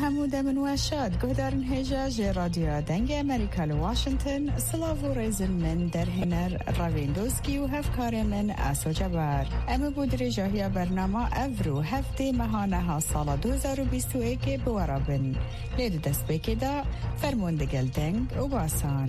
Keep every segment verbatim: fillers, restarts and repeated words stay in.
هەموو دەمن واشاد گۆدارن هێژە رادیۆ دەنگی ئەمریکا لە واشنگتن سڵاو و ڕێزن من دەرهێنەر ڕاوێندۆسکی و هەفکارێ من ئاسۆ جەبار ئەمە بۆ درێژاهیە بەرنامە ئەڤر و هەفتەی مەهانەها ساڵە دو هەزار و بیست و یەک بوەڕابن لێدە دەستپێکێدا فەرمۆن دەگەل دەنگ و باسان.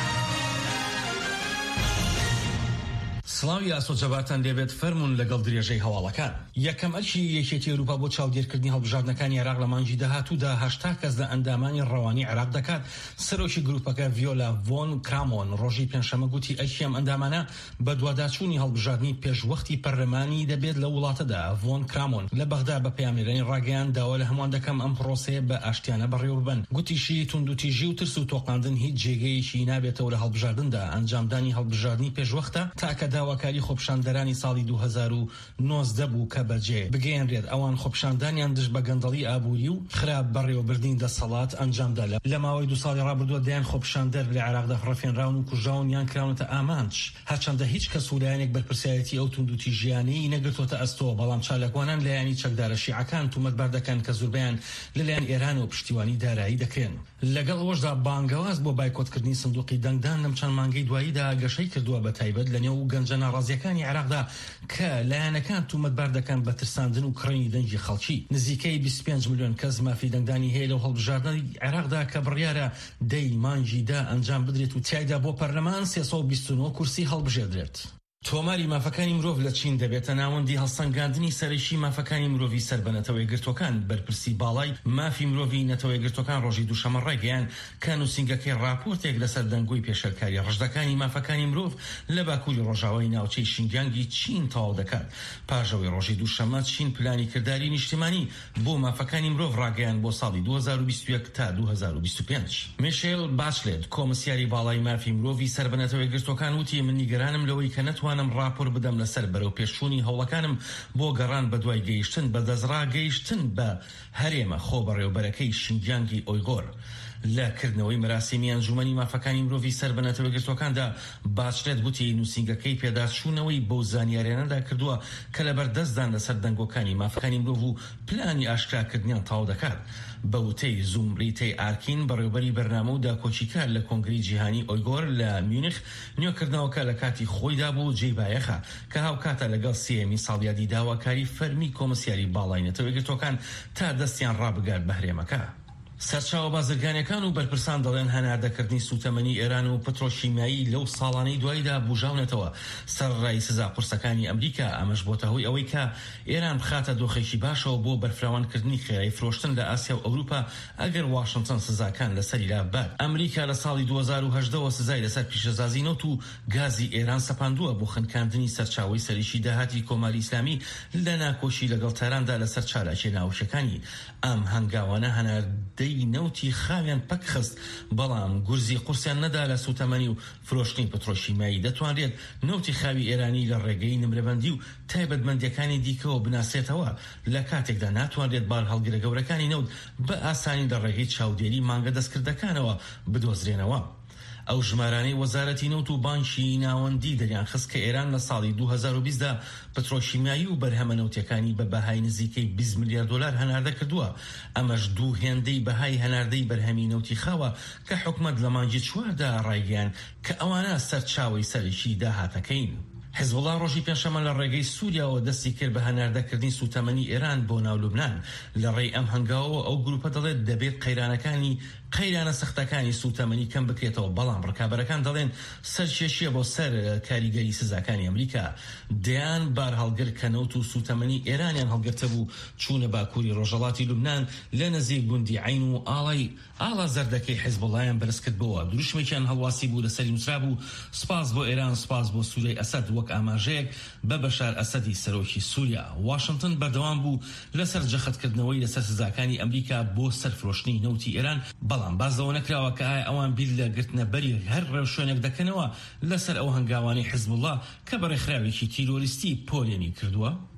سڵاوی ئاسۆ جەبارتان دەبێت فەرمون لەگەڵ درێژەی هەواڵەکان. یەکەم ئەرکی یەکێتی ئەوروپا بۆ چاودێرکردنی هەڵبژاردنەکانی عێراق لە مانگی داهاتوودا هەشتا کەس لە ئەندامانی ڕەوانی عێراق دەکات. سەرۆکی گروپەکە ڤیۆلا ڤۆن کرامۆن ڕۆژی پێنجشەممە گوتی ئەشیام ئەندامانە بە دوواداچوونی هەڵبژاردننی پێشوەختی پەرلەمانی دەبێت لە وڵاتەدا. ڤۆن کرامۆن لە بەغدا بە پەیامێرانی ڕاگەیان داوا لە هەمووان دەکەم ئەم پرۆسەیە بە ئاشتیانە بەڕێوە ببەن. گوتیشی توندوتیژی و ترس و تۆقاندن هیچ جێگەیەکی نابێتەوە لە هەڵبژاردندا. ئەنجامدانی هەڵبژاردننی پێشوەختە تاکە داواکاری خۆپشاندەرانی ساڵی دو هەزار و نۆزدە بوو کە بەجێ بگەیەنرێت. ئەوان خۆپشاندانیان دژ بە گەندەڵی ئابووری و خراپ بەڕێوەبردنی دەسەڵات ئەنجامدا. لە ماوەی دو ساڵی ڕابردووە دەیان خۆپشاندەر لە عێراقدا ڕەفێنراون و کوژراون یان کراونەتە ئامانج. هەرچەندە هیچ کەس وەلایەنێک بەرپرسایەتی ئەو توندوتیژیانەی نەگرتوۆتە ئەستۆ، بەڵام چالاکوانان لایەنی چەکدارە شیعەکان تومەتبار دەکەن کە زۆربەیان لەلایەن ئێران و پشتیوانی دارایی دەکرێن. لەگەڵ ئەوەشدا بانگەواز بۆ بایکۆتکردنی سندوقی دەنگدان لەم چەند مانگەی دواییدا گەشەی کردووە بە تایبەت لە نێو گەنجە ناڕازیەکانی عێراقدا کە لایەنەکان تومەتبار دەکەن بە ترساندن و کڕینی دەنگی خەڵکی. نزیکەی بیست و پێنج ملیۆن کەس مافی دەنگدانی هەیە لەو هەڵبژاردنەی عێراقدا کە بڕیارە دەی مانگیدا ئەنجام بدرێت و تیایدا بۆ پەرلەمان سێسەد و بیست و نۆ کورسی هەڵبژێردرێت. تۆماری مافەکانی مرۆڤ لە چین دەبێتە ناوەندی هەڵسەنگاندنی سەرەکی مافەکانی مرۆڤی سەربەنەتەوەی گرتوەکان. بەرپرسی باڵای مافی مرۆڤی نەتەوەی گرتوەکان ڕۆژی دووشەمە ڕێگەیان کە نووسینگەکەی راپۆرتێک لەسەر دەنگۆی پێشەرکاری ڕژدەکانی مافەکانی مرۆڤ لە باکووری ڕۆژاوای ناوچەی شینجیانگی چین تەواو دەکات. پاژەوەی ڕۆژی دووشەمە چین پلانی کردداری نیشتیمانی بۆ مافەکانی مرۆڤ ڕاگەیان بۆ ساڵی دو هەزار و بیست و یەک تا دو هەزار و بیست و پێنج. میشێل باشلێت کۆمسیاری باڵای مافی مرۆڤی سەربەنەتەوەی گرتوەکان وتی من نیگەرانم لەوەی کە نەتوانم راپۆر بدەم لەسەر بەرەو پێشچوونی هەوڵەکانم بۆ گەڕان بە دوای گەیشتن بە دەزڕا گەیشتن بە هەرێمە خۆ بەڕێوەبەرەکەی شینجیانگی ئۆیغۆر. لە کردنەوەی مەراسیمی ئەنجومەنی مافەکانی مرۆڤی سەربەنەتەوەی گرتوەکاندا باشلێت گوتی نووسینگەکەی پێداچوونەوەی بەو زانیاریانەدا کردووە کە لەبەردەستدان لەسەر دەنگۆکانی مافەکانی مرۆڤ و پلانی ئاشکراکردنیان تاو دەکات. بە وتەی زومریتەی ئارکین بەڕێوەبەری بەرنامە و داکۆچیکار لە کۆنگری جیهانی ئۆیغۆر لە میونخ نوێکردنەوەکە لە کاتی خۆیدا بوو جێی بایەخە کە هاوکاتە لەگەڵ سێمی ساڵیادی داواکاری فەرمی کۆمسیاری باڵای نەتەوەی گرتوەکان تا دەستیان ڕابگات بە هەرێمەکە. سەرچاوە بازرگانیەکان و بەرپرسان دەڵێن هەناردەکردنی سوتەمەنی ئێران و پەترۆشیمیایی لەو ساڵانەی دواییدا بوژاونێتەوە سەرڕای سزا قورسەکانی ئەمریکا. ئەمەش بۆتە هۆی ئەوەی کە ئێران بخاتە دۆخێکی باشەوە بۆ بەرفراوانکردنی خێرای فرۆشتن لە ئاسیا و ئەوروپا ئەگەر واشنگتن سزاکان لەسەری لابات. ئەمریکا لە ساڵی دو هەزار و هەژدەوە سزای لەسەر پیشەسازی نەوت و گازی ئێران سەپاندووە بۆ خنکاندنی سەرچاوەی سەریشی داهاتی کۆماری ئیسلامی لە ناکۆشی لەگەڵ تاراندا لەسەر چالاکی ناوشەکانی. ئەم هەنگاوانە هەناردەی نەوتی خاویان پەک خست، بەڵام گورزی قورسیان نەدا لە سوتەمەنی و فرۆشتنی پەترۆشیمیایی. دەتوانرێت نەوتی خاوی ئێرانی لە ڕێگەی نمرەبەندی و تایبەتمەندیەکانی دیکەوە بناسێتەوە لە کاتێکدا ناتوانرێت بار هەڵگرە گەورەکانی نەوت بە ئاسانی لە ڕێگەی چاودێری مانگە دەستکردەکانەوە بدۆزرێنەوە. ئەو ژمارانەی وەزارەتی نەوت و بانکی ناوەندی دەریان خست کە ئێران لە ساڵی دو هەزار و بیست دا پەترۆشیمیایی و بەرهەمە نەوتەکانی بە بەهای نزیکەی بیست ملیارد دۆلار هەناردە کردووە. ئەمەش دوو هێندەی بەهای هەناردەی بەرهەمی نەوتی خاوە کە حکومەت لە مانگی چواردا ڕایگەیان کە ئەوانە سەرچاوەی سەرشی داهاتەکەین. حزبڵڵا ڕۆژی پێنجشەممە لە ڕێگەی سووریاوە دەستی کرد بە هەناردەکردنی سوتەمەنی ئێران بۆ ناو لوبنان. لە ڕێی ئەم هەنگاوەوە ئەو گروپە دەڵێت دەبێت قەیرانەکانی قەیرانە سەختەکانی سوتەمەنی کەم بکرێتەوە، بەڵام ڕکابەرەکان دەڵێن سەرکێشیە بۆ سەر کاریگەری سزاکانی ئەمریکا. دەیان بار هەڵگر کە نەوت و سوتەمەنی ئێرانیان هەڵگرتە بوو چوونە باکووری ڕۆژهەڵاتی لوبنان لە نزیک گوندی عین و ئاڵای ئاڵا زەردەکەی حیزبڵڵایان بەرز کردبەوە. دروشمێکیان هەڵواسی بوو لەسەری نووسرا بوو سپاس بۆ ئێران، سپاس بۆ سوورەی ئەسەد وەک ئاماژەیەک بە بەشار ئەسەدی سەرۆکی سووریا. واشنگتن بەردەوام بوو لەسەر جەختکردنەوەی لەسەر سزاکانی ئەمریکا بۆ سەرفرۆشتنی نەوتی ئێران، بەڵام باز لەوە نەکراوە کە ئایا ئەوان بیر لە گرتنە بەری هەر ڕێوشوێنێک دەکەنەوە لەسەر ئەو هەنگاوانەی حیزبڵڵا کە بەڕێکخراوێکی تیرۆریستی پۆلێنی کردووە.